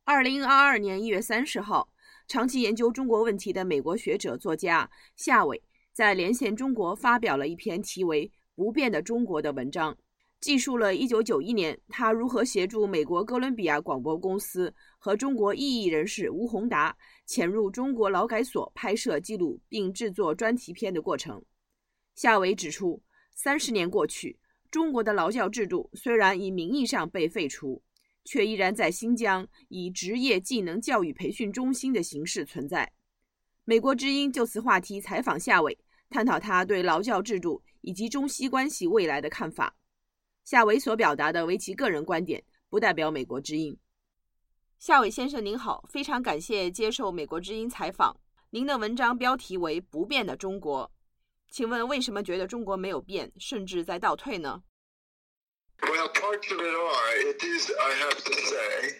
2022年1月30号，长期研究中国问题的美国学者作家夏伟在连线中国发表了一篇题为《不变的中国》的文章，记述了1991年他如何协助美国哥伦比亚广播公司和中国异议人士吴宏达潜入中国劳改所拍摄记录并制作专题片的过程。夏伟指出，30年过去，中国的劳教制度虽然以名义上被废除，却依然在新疆以职业技能教育培训中心的形式存在。美国之音就此话题采访夏伟，探讨他对劳教制度以及中西关系未来的看法。夏伟所表达的为其个人观点，不代表美国之音。夏伟先生您好，非常感谢接受美国之音采访。您的文章标题为《不变的中国》，请问为什么觉得中国没有变，甚至在倒退呢 ？Well, parts of it are. It is, I have to say,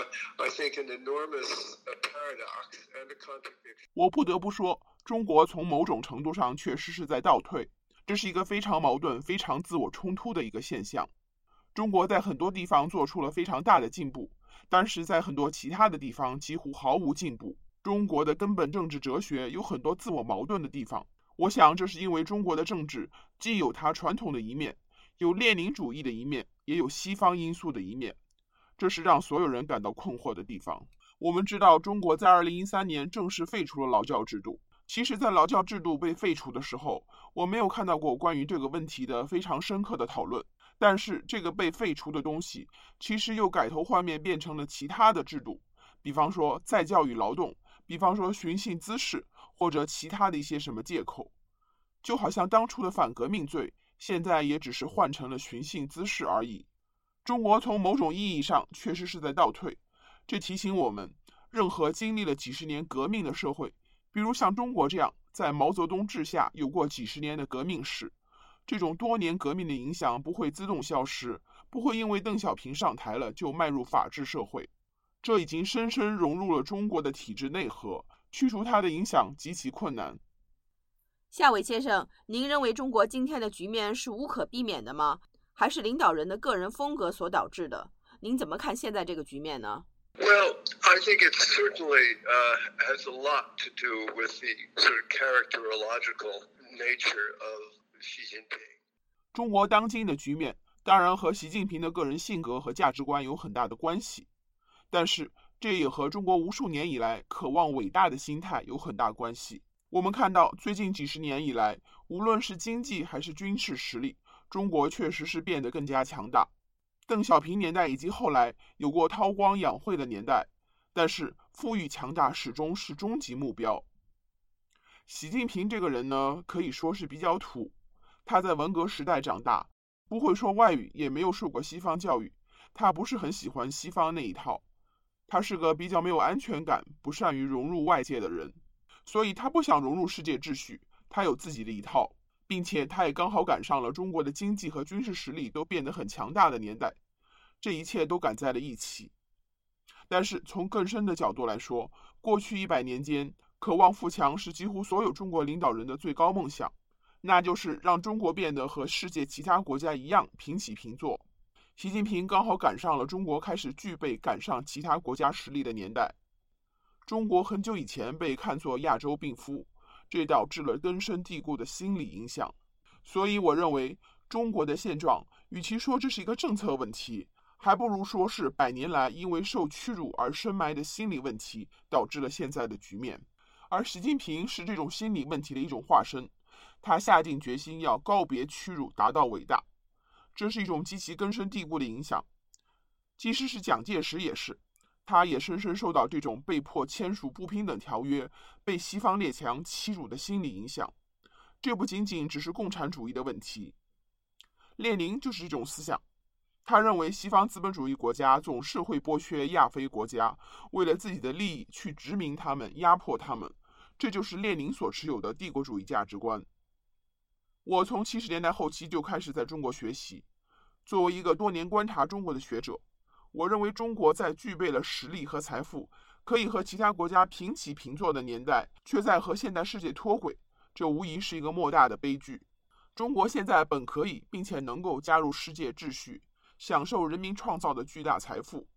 I think an enormous paradox and a contradiction. 我不得不说，中国从某种程度上确实是在倒退，这是一个非常矛盾、非常自我冲突的一个现象。中国在很多地方做出了非常大的进步，但是在很多其他的地方几乎毫无进步。中国的根本政治哲学有很多自我矛盾的地方。我想这是因为中国的政治既有它传统的一面，有列宁主义的一面，也有西方因素的一面，这是让所有人感到困惑的地方。我们知道中国在2013年正式废除了劳教制度，其实在劳教制度被废除的时候，我没有看到过关于这个问题的非常深刻的讨论，但是这个被废除的东西其实又改头换面变成了其他的制度，比方说再教育劳动，比方说寻衅滋事，或者其他的一些什么借口，就好像当初的反革命罪现在也只是换成了寻衅滋事而已。中国从某种意义上确实是在倒退，这提醒我们，任何经历了几十年革命的社会，比如像中国这样在毛泽东治下有过几十年的革命史，这种多年革命的影响不会自动消失，不会因为邓小平上台了就迈入法治社会，这已经深深融入了中国的体制内核，去除它的影响极其困难。 夏伟先生，您认为中国今天的局面是无可避免的吗？还是领导人的个人风格所导致的？您怎么看现在这个局面呢？ Well, I think it certainly has a lot to do with the sort of characterological nature of Xi Jinping. 中国当今的局面当然和习近平的个人性格和价值观有很大的关系，但是这也和中国无数年以来渴望伟大的心态有很大关系。我们看到最近几十年以来，无论是经济还是军事实力，中国确实是变得更加强大。邓小平年代以及后来有过韬光养晦的年代，但是富裕强大始终是终极目标。习近平这个人呢，可以说是比较土，他在文革时代长大，不会说外语，也没有受过西方教育，他不是很喜欢西方那一套，他是个比较没有安全感，不善于融入外界的人，所以他不想融入世界秩序，他有自己的一套，并且他也刚好赶上了中国的经济和军事实力都变得很强大的年代，这一切都赶在了一起。但是从更深的角度来说，过去100年间，渴望富强是几乎所有中国领导人的最高梦想，那就是让中国变得和世界其他国家一样平起平坐。习近平刚好赶上了中国开始具备赶上其他国家实力的年代。中国很久以前被看作亚洲病夫，这导致了根深蒂固的心理影响。所以我认为中国的现状，与其说这是一个政策问题，还不如说是100年来因为受屈辱而深埋的心理问题导致了现在的局面。而习近平是这种心理问题的一种化身，他下定决心要告别屈辱，达到伟大，这是一种极其根深蒂固的影响。即使是蒋介石也是，他也深深受到这种被迫签署不平等条约、被西方列强欺辱的心理影响。这不仅仅只是共产主义的问题，列宁就是这种思想。他认为西方资本主义国家总是会剥削亚非国家，为了自己的利益去殖民他们、压迫他们，这就是列宁所持有的帝国主义价值观。我从70年代后期就开始在中国学习，作为一个多年观察中国的学者，我认为中国在具备了实力和财富，可以和其他国家平起平坐的年代，却在和现代世界脱轨，这无疑是一个莫大的悲剧。中国现在本可以并且能够加入世界秩序，享受人民创造的巨大财富，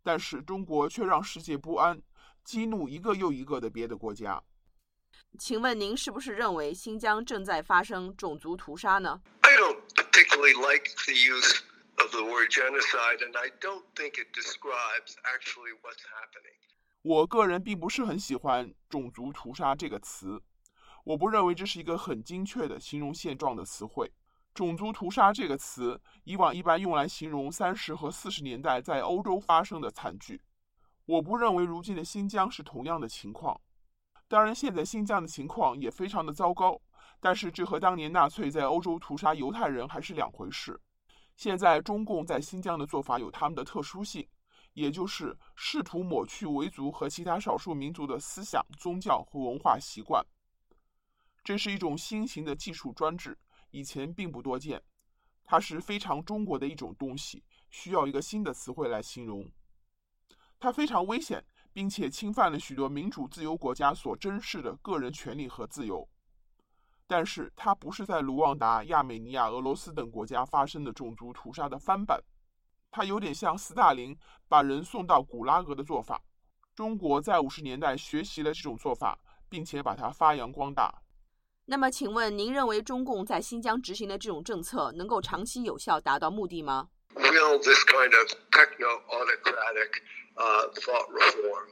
但是中国却让世界不安，激怒一个又一个的别的国家。 请问您是不是认为新疆正在发生种族屠杀呢？ I don't particularly like the use of the word genocide, and I don't think it describes actually what's happening. 我个人并不是很喜欢种族屠杀这个词，我不认为这是一个很精确的形容现状的词汇。种族屠杀这个词以往一般用来形容30和40年代在欧洲发生的惨剧，我不认为如今的新疆是同样的情况。当然现在新疆的情况也非常的糟糕，但是这和当年纳粹在欧洲屠杀犹太人还是两回事。现在中共在新疆的做法有他们的特殊性，也就是试图抹去维族和其他少数民族的思想、宗教和文化习惯。这是一种新型的技术专制，以前并不多见，它是非常中国的一种东西，需要一个新的词汇来形容。它非常危险，并且侵犯了许多民主自由国家所珍视的个人权利和自由。但是它不是在卢旺达、亚美尼亚、俄罗斯等国家发生的种族屠杀的翻版，它有点像斯大林把人送到古拉格的做法。中国在50年代学习了这种做法，并且把它发扬光大。 那么请问您认为中共在新疆执行的这种政策能够长期有效达到目的吗？ Will this kind of techno-autocratic thought reform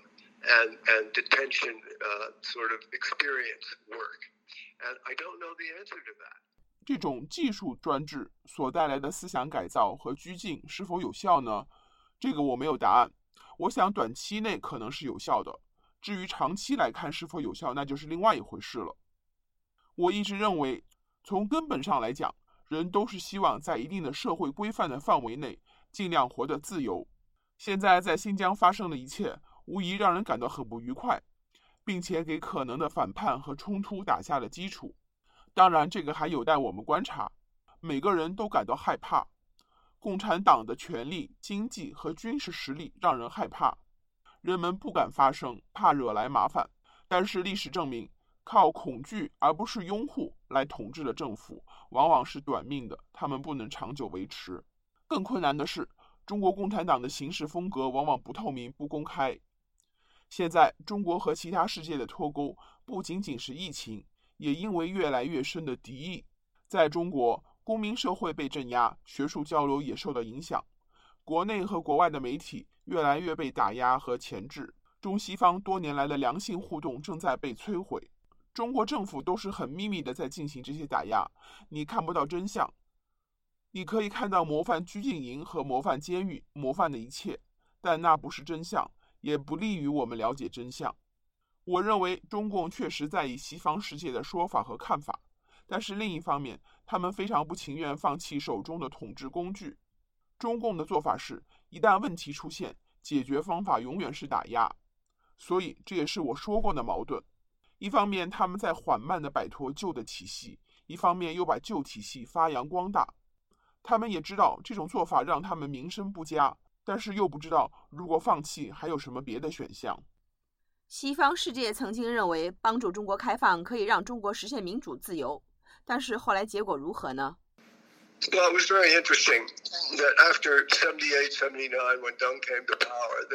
and detention sort of experience work? And I don't know the answer to that. 这种技术专制所带来的思想改造和拘禁是否有效呢？这个我没有答案。我想短期内可能是有效的，至于长期来看是否有效，那就是另外一回事了。我一直认为，从根本上来讲，人都是希望在一定的社会规范的范围内尽量活得自由。现在在新疆发生的一切，无疑让人感到很不愉快，并且给可能的反叛和冲突打下了基础。当然，这个还有待我们观察。每个人都感到害怕，共产党的权力、经济和军事实力让人害怕，人们不敢发声，怕惹来麻烦。但是历史证明，靠恐惧而不是拥护来统治的政府往往是短命的，他们不能长久维持。更困难的是，中国共产党的行事风格往往不透明、不公开。现在中国和其他世界的脱钩不仅仅是疫情，也因为越来越深的敌意。在中国，公民社会被镇压，学术交流也受到影响，国内和国外的媒体越来越被打压和钳制，中西方多年来的良性互动正在被摧毁。中国政府都是很秘密的在进行这些打压，你看不到真相。你可以看到模范拘禁营和模范监狱，模范的一切，但那不是真相，也不利于我们了解真相。我认为中共确实在意西方世界的说法和看法，但是另一方面，他们非常不情愿放弃手中的统治工具。中共的做法是，一旦问题出现，解决方法永远是打压。所以这也是我说过的矛盾。一方面他们在缓慢地摆脱旧的体系，一方面又把旧体系发扬光大。他们也知道这种做法让他们名声不佳，但是又不知道如果放弃还有什么别的选项。 西方世界曾经认为帮助中国开放可以让中国实现民主自由，但是后来结果如何呢？ Well, it was very interesting that after 78, 79, when Deng came to power,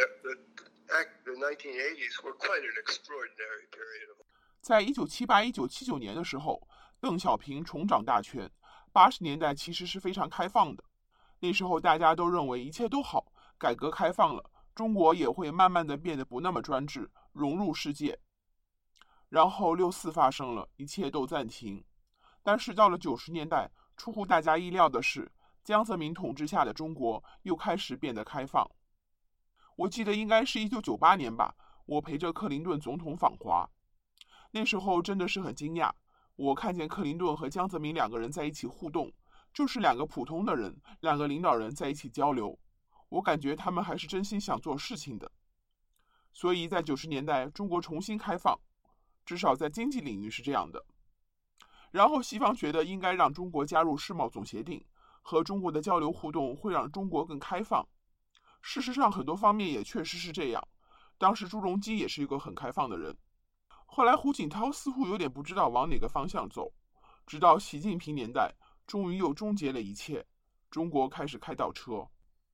the 1980s were quite an extraordinary period of. 在1978、1979年的时候，邓小平重掌大权。80年代其实是非常开放的，那时候大家都认为一切都好，改革开放了，中国也会慢慢的变得不那么专制，融入世界。然后6·4发生了，一切都暂停。但是到了90年代，出乎大家意料的是，江泽民统治下的中国又开始变得开放。我记得应该是1998年吧，我陪着克林顿总统访华，那时候真的是很惊讶。我看见克林顿和江泽民两个人在一起互动，就是两个普通的人，两个领导人在一起交流。我感觉他们还是真心想做事情的。所以在90年代，中国重新开放，至少在经济领域是这样的。然后西方觉得应该让中国加入世贸总协定，和中国的交流互动会让中国更开放。事实上，很多方面也确实是这样。当时朱镕基也是一个很开放的人。后来胡锦涛似乎有点不知道往哪个方向走，直到习近平年代，终于又终结了一切，中国开始开倒车。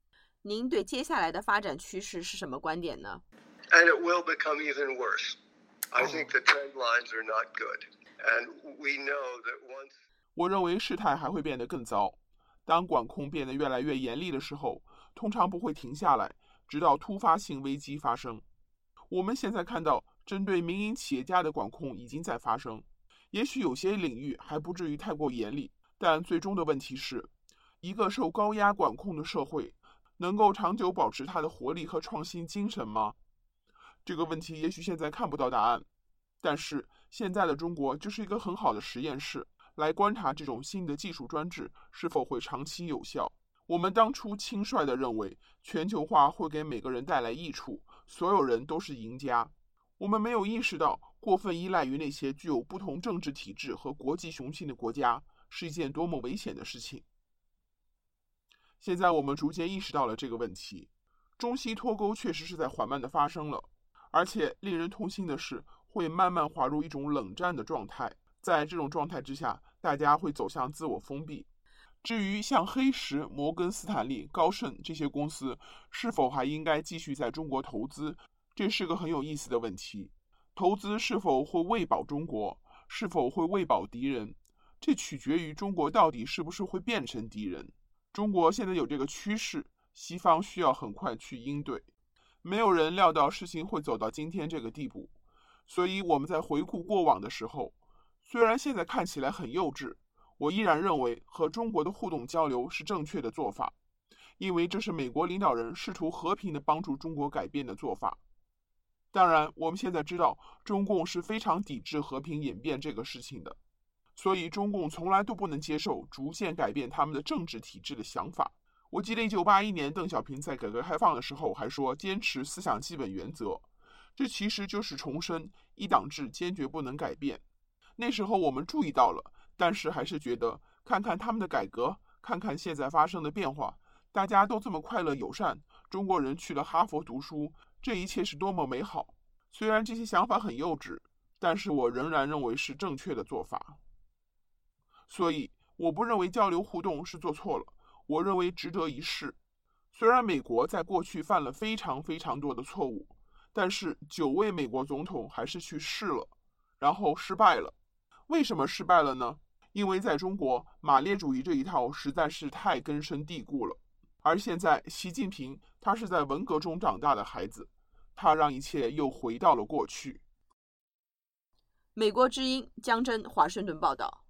您对接下来的发展趋势是什么观点呢？ And it will become even worse. I think the trend lines are not good. And we know that once... 我认为事态还会变得更糟。当管控变得越来越严厉的时候，通常不会停下来，直到突发性危机发生。我们现在看到，针对民营企业家的管控已经在发生。也许有些领域还不至于太过严厉，但最终的问题是，一个受高压管控的社会能够长久保持它的活力和创新精神吗？这个问题也许现在看不到答案，但是现在的中国就是一个很好的实验室，来观察这种新的技术专制是否会长期有效。我们当初轻率地认为全球化会给每个人带来益处，所有人都是赢家。我们没有意识到过分依赖于那些具有不同政治体制和国际雄心的国家是一件多么危险的事情。现在我们逐渐意识到了这个问题，中西脱钩确实是在缓慢地发生了，而且令人痛心的是，会慢慢滑入一种冷战的状态。在这种状态之下，大家会走向自我封闭。至于像黑石、摩根斯坦利、高盛这些公司是否还应该继续在中国投资，这是个很有意思的问题。投资是否会喂饱中国，是否会喂饱敌人，这取决于中国到底是不是会变成敌人。中国现在有这个趋势，西方需要很快去应对。没有人料到事情会走到今天这个地步，所以我们在回顾过往的时候，虽然现在看起来很幼稚，我依然认为和中国的互动交流是正确的做法，因为这是美国领导人试图和平地帮助中国改变的做法。当然，我们现在知道中共是非常抵制和平演变这个事情的，所以中共从来都不能接受逐渐改变他们的政治体制的想法。我记得1981年邓小平在改革开放的时候还说坚持思想基本原则，这其实就是重申一党制坚决不能改变。那时候我们注意到了，但是还是觉得看看他们的改革，看看现在发生的变化，大家都这么快乐友善，中国人去了哈佛读书，这一切是多么美好。虽然这些想法很幼稚，但是我仍然认为是正确的做法。所以我不认为交流互动是做错了，我认为值得一试。虽然美国在过去犯了非常非常多的错误，但是9位美国总统还是去试了，然后失败了。为什么失败了呢？因为在中国，马列主义这一套实在是太根深蒂固了。而现在，习近平他是在文革中长大的孩子，他让一切又回到了过去。 美国之音，江真，华盛顿报道。